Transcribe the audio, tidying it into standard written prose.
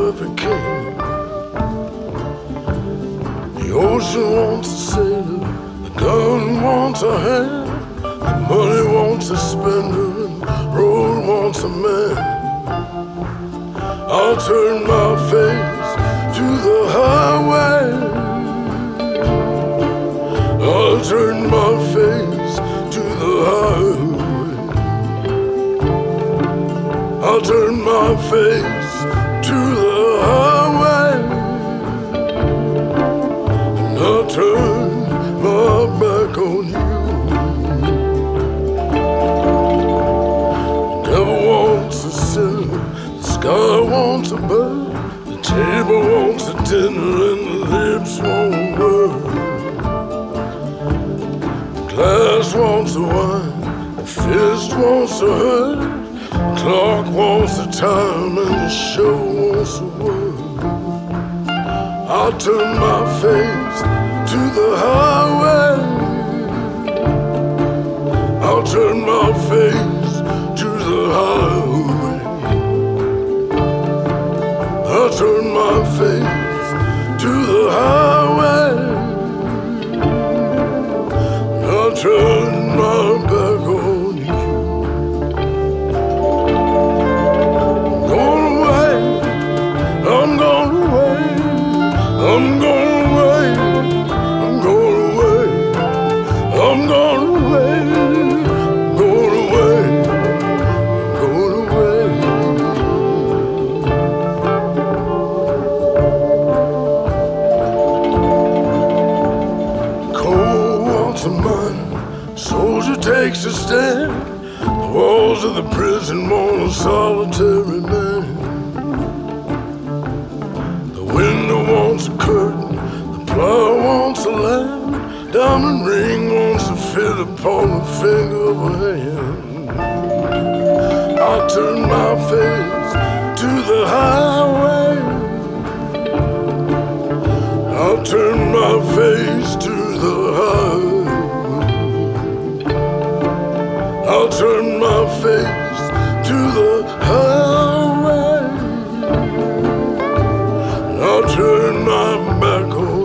perfect king. The ocean wants a sailor, the gun wants a hand, the money wants a spender, and the road wants a man. I'll turn my face to the highway. I'll turn my face to the highway. I'll turn my face to the highway. And I'll turn my back on you. The devil wants a sinner, the sky wants a bird, the table wants a dinner, and the lips won't word. Glass wants a wine, the fist wants a hurt, the clock wants the time, and the show wants a word. I'll turn my face to the highway. I'll turn my face to the highway. I'll turn my face to the highway. I'll turn my back on you. I'm going away. I'm going away. I'm going away. I'm going away. I'm going away. I'm going away. Cold wants a man. Soldier takes a stand. The walls of the prison want a solitary man. The window wants a curtain. The plow wants a lamb. Diamond ring wants to fit upon the finger of a hand. I'll turn my face to the highway. I'll turn my face to the highway. I'll turn my face to the highway. I'll turn my back on